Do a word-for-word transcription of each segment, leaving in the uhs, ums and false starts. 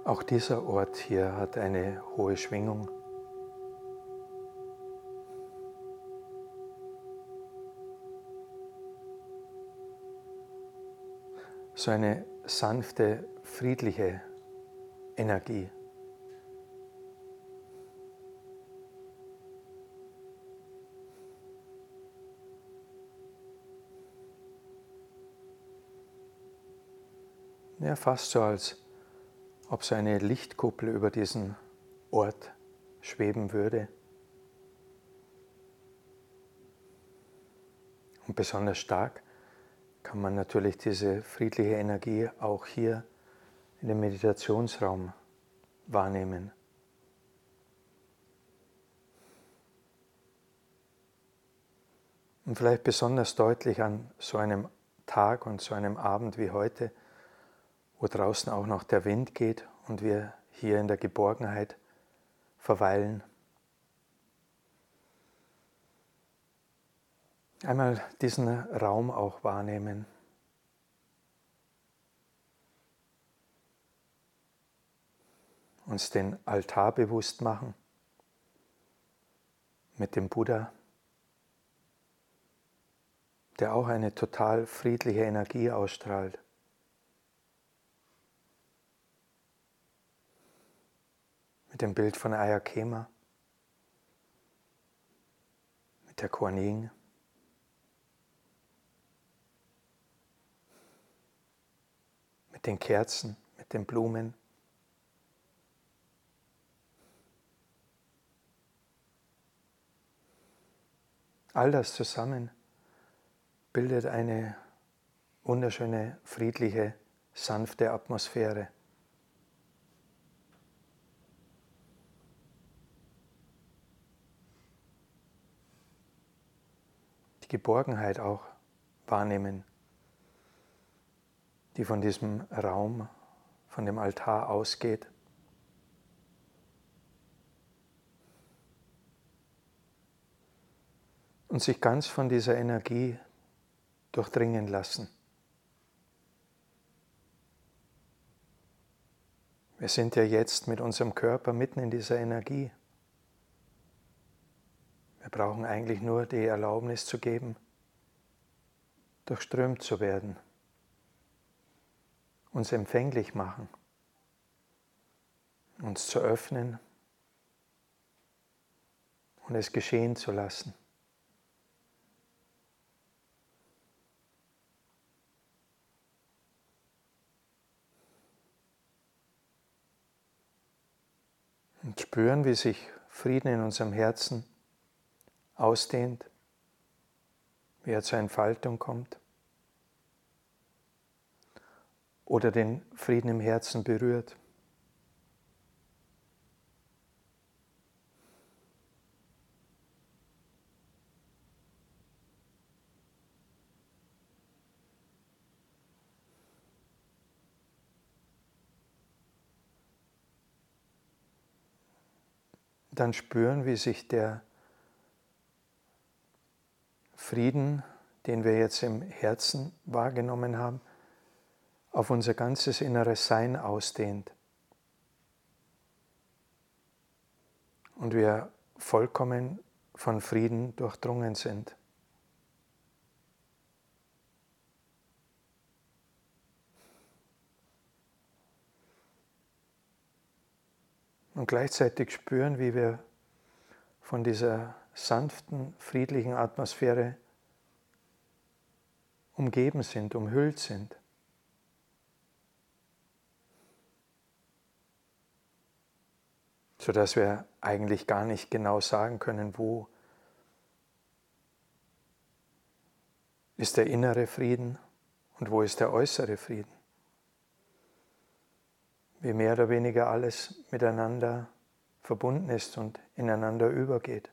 Auch dieser Ort hier hat eine hohe Schwingung. So eine sanfte, friedliche Energie. Ja, fast so, als ob so eine Lichtkuppel über diesen Ort schweben würde. Und besonders stark kann man natürlich diese friedliche Energie auch hier in dem Meditationsraum wahrnehmen. Und vielleicht besonders deutlich an so einem Tag und so einem Abend wie heute, wo draußen auch noch der Wind geht und wir hier in der Geborgenheit verweilen. Einmal diesen Raum auch wahrnehmen. Uns den Altar bewusst machen mit dem Buddha, der auch eine total friedliche Energie ausstrahlt. Mit dem Bild von Ayya Khema, mit der Kuan Yin, mit den Kerzen, mit den Blumen. All das zusammen bildet eine wunderschöne, friedliche, sanfte Atmosphäre. Die Geborgenheit auch wahrnehmen, die von diesem Raum, von dem Altar ausgeht. Und sich ganz von dieser Energie durchdringen lassen. Wir sind ja jetzt mit unserem Körper mitten in dieser Energie. Wir brauchen eigentlich nur die Erlaubnis zu geben, durchströmt zu werden, uns empfänglich machen, uns zu öffnen und es geschehen zu lassen. Und spüren, wie sich Frieden in unserem Herzen ausdehnt, wie er zur Entfaltung kommt oder den Frieden im Herzen berührt. Dann spüren, wie sich der Frieden, den wir jetzt im Herzen wahrgenommen haben, auf unser ganzes inneres Sein ausdehnt. Und wir vollkommen von Frieden durchdrungen sind. Und gleichzeitig spüren, wie wir von dieser sanften, friedlichen Atmosphäre umgeben sind, umhüllt sind. Sodass wir eigentlich gar nicht genau sagen können, wo ist der innere Frieden und wo ist der äußere Frieden. Wie mehr oder weniger alles miteinander verbunden ist und ineinander übergeht.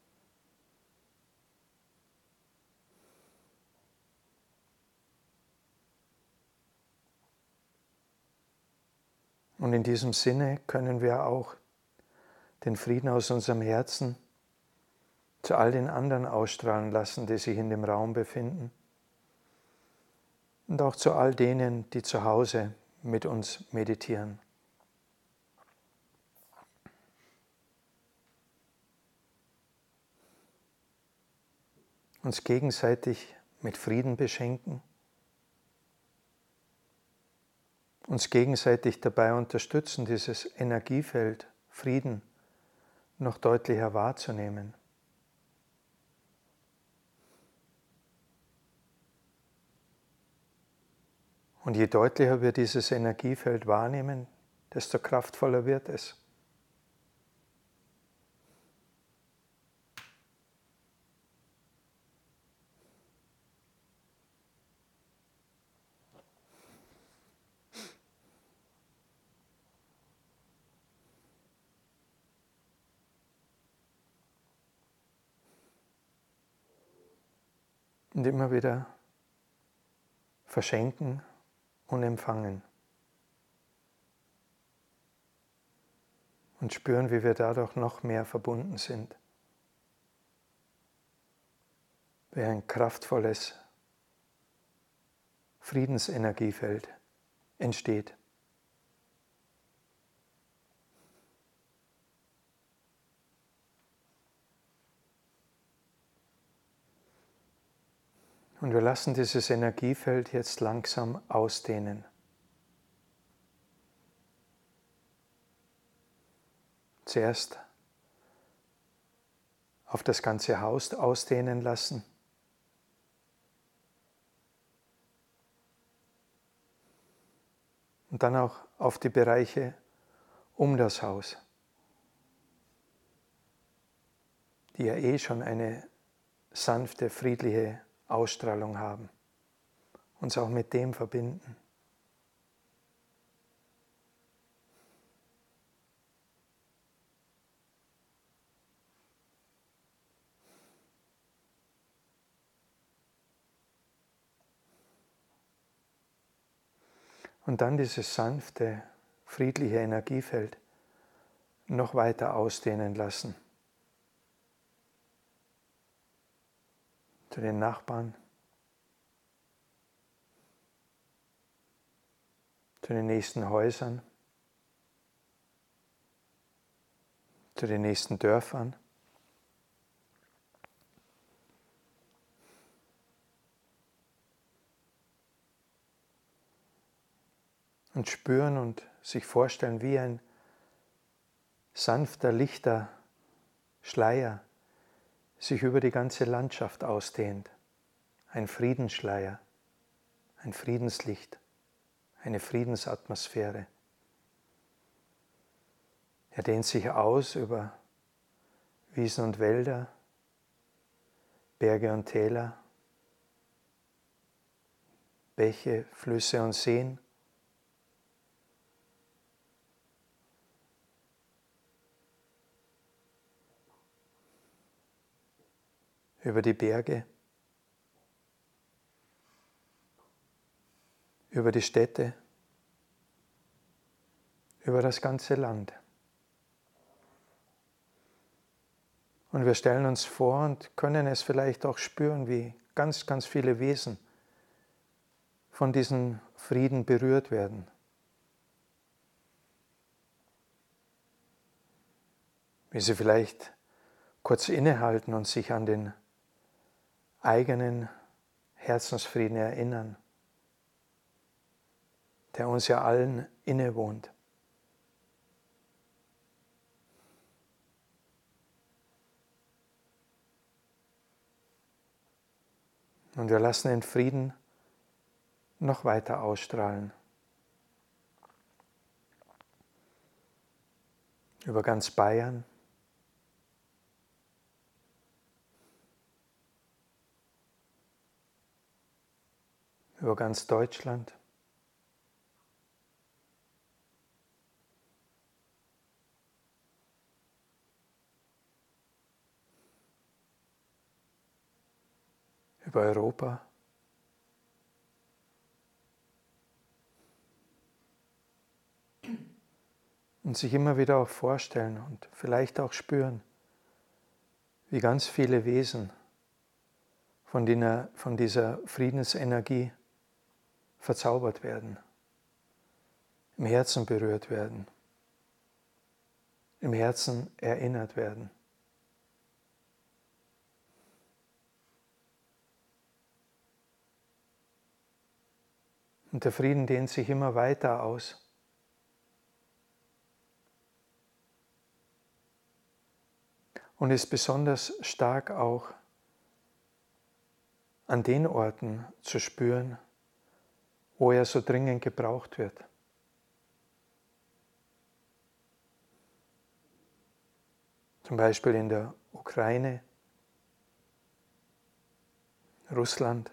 Und in diesem Sinne können wir auch den Frieden aus unserem Herzen zu all den anderen ausstrahlen lassen, die sich in dem Raum befinden. Und auch zu all denen, die zu Hause mit uns meditieren. uns gegenseitig mit Frieden beschenken, uns gegenseitig dabei unterstützen, dieses Energiefeld Frieden noch deutlicher wahrzunehmen. Und je deutlicher wir dieses Energiefeld wahrnehmen, desto kraftvoller wird es. Und immer wieder verschenken und empfangen. Und spüren, wie wir dadurch noch mehr verbunden sind. Wie ein kraftvolles Friedensenergiefeld entsteht. Und wir lassen dieses Energiefeld jetzt langsam ausdehnen. Zuerst auf das ganze Haus ausdehnen lassen. Und dann auch auf die Bereiche um das Haus, die ja eh schon eine sanfte, friedliche Ausstrahlung haben, uns auch mit dem verbinden. Und dann dieses sanfte, friedliche Energiefeld noch weiter ausdehnen lassen. Zu den Nachbarn, zu den nächsten Häusern, zu den nächsten Dörfern. Und spüren und sich vorstellen, wie ein sanfter, lichter Schleier sich über die ganze Landschaft ausdehnt. Ein Friedensschleier, ein Friedenslicht, eine Friedensatmosphäre. Er dehnt sich aus über Wiesen und Wälder, Berge und Täler, Bäche, Flüsse und Seen. Über die Berge, über die Städte, über das ganze Land. Und wir stellen uns vor und können es vielleicht auch spüren, wie ganz, ganz viele Wesen von diesem Frieden berührt werden. Wie sie vielleicht kurz innehalten und sich an den eigenen Herzensfrieden erinnern, der uns ja allen innewohnt. Und wir lassen den Frieden noch weiter ausstrahlen. Über ganz Bayern, über ganz Deutschland, über Europa, und sich immer wieder auch vorstellen und vielleicht auch spüren, wie ganz viele Wesen von dieser, von dieser Friedensenergie verzaubert werden, im Herzen berührt werden, im Herzen erinnert werden. Und der Frieden dehnt sich immer weiter aus. Und ist besonders stark auch an den Orten zu spüren, wo er so dringend gebraucht wird. Zum Beispiel in der Ukraine, Russland.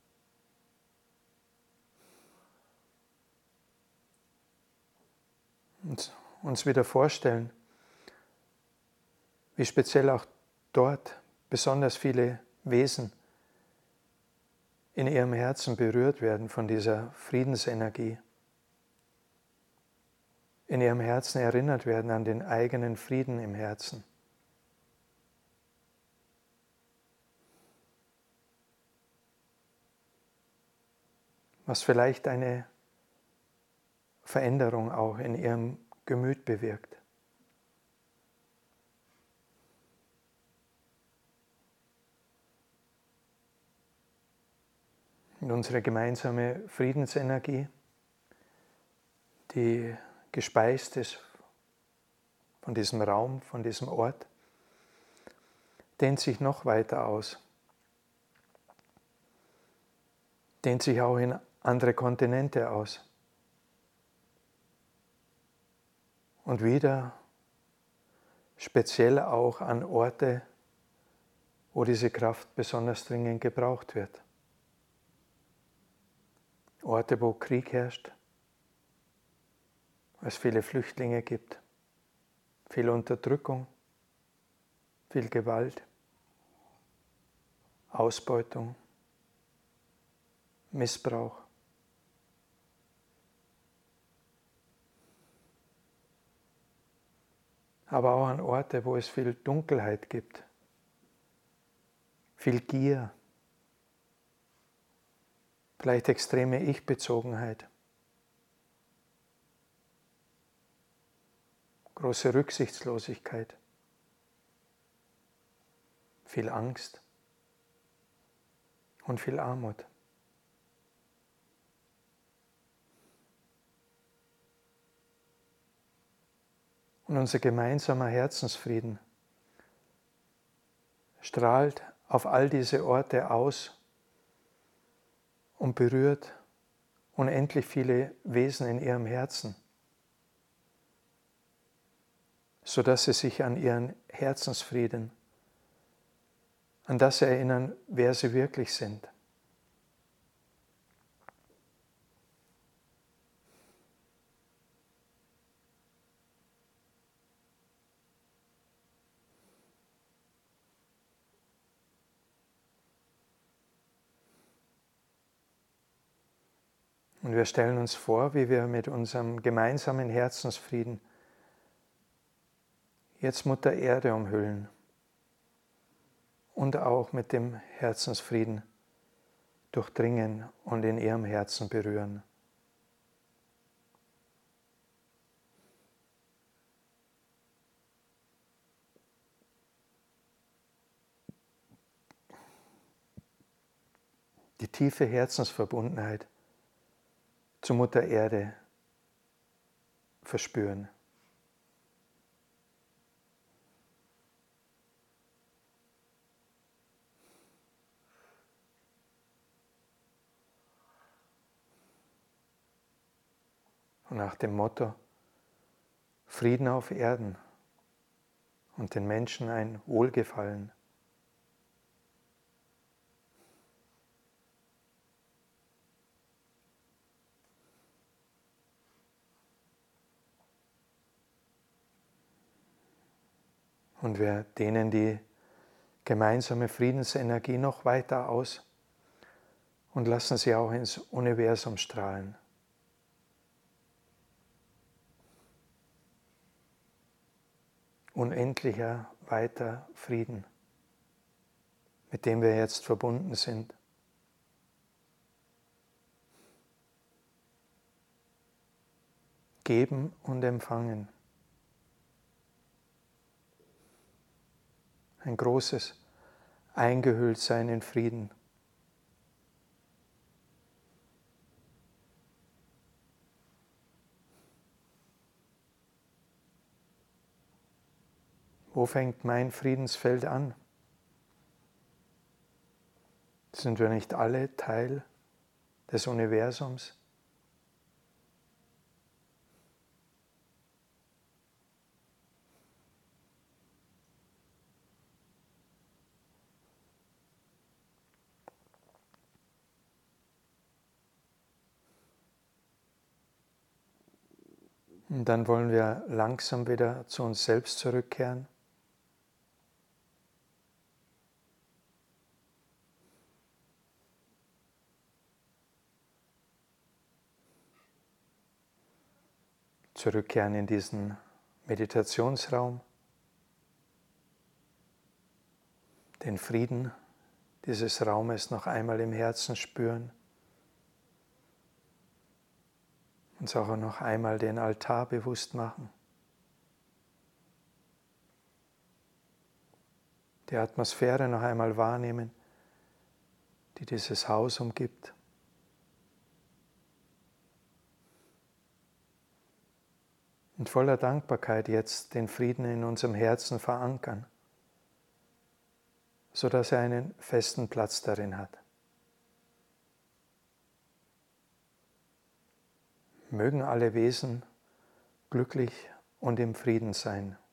Und uns wieder vorstellen, wie speziell auch dort besonders viele Wesen in ihrem Herzen berührt werden von dieser Friedensenergie, in ihrem Herzen erinnert werden an den eigenen Frieden im Herzen. Was vielleicht eine Veränderung auch in ihrem Gemüt bewirkt. Und unsere gemeinsame Friedensenergie, die gespeist ist von diesem Raum, von diesem Ort, dehnt sich noch weiter aus. Dehnt sich auch in andere Kontinente aus. Und wieder speziell auch an Orte, wo diese Kraft besonders dringend gebraucht wird. Orte, wo Krieg herrscht, wo es viele Flüchtlinge gibt, viel Unterdrückung, viel Gewalt, Ausbeutung, Missbrauch. Aber auch an Orte, wo es viel Dunkelheit gibt, viel Gier, vielleicht extreme Ich-Bezogenheit, große Rücksichtslosigkeit, viel Angst und viel Armut. Und unser gemeinsamer Herzensfrieden strahlt auf all diese Orte aus und berührt unendlich viele Wesen in ihrem Herzen, sodass sie sich an ihren Herzensfrieden, an das erinnern, wer sie wirklich sind. Und wir stellen uns vor, wie wir mit unserem gemeinsamen Herzensfrieden jetzt Mutter Erde umhüllen und auch mit dem Herzensfrieden durchdringen und in ihrem Herzen berühren. Die tiefe Herzensverbundenheit zu Mutter Erde verspüren. Und nach dem Motto Frieden auf Erden und den Menschen ein Wohlgefallen. Und wir dehnen die gemeinsame Friedensenergie noch weiter aus und lassen sie auch ins Universum strahlen. Unendlicher, weiter Frieden, mit dem wir jetzt verbunden sind. Geben und empfangen. Ein großes Eingehülltsein in Frieden. Wo fängt mein Friedensfeld an? Sind wir nicht alle Teil des Universums? Und dann wollen wir langsam wieder zu uns selbst zurückkehren. Zurückkehren in diesen Meditationsraum. Den Frieden dieses Raumes noch einmal im Herzen spüren. Uns auch noch einmal den Altar bewusst machen. Die Atmosphäre noch einmal wahrnehmen, die dieses Haus umgibt. Und voller Dankbarkeit jetzt den Frieden in unserem Herzen verankern, sodass er einen festen Platz darin hat. Mögen alle Wesen glücklich und im Frieden sein.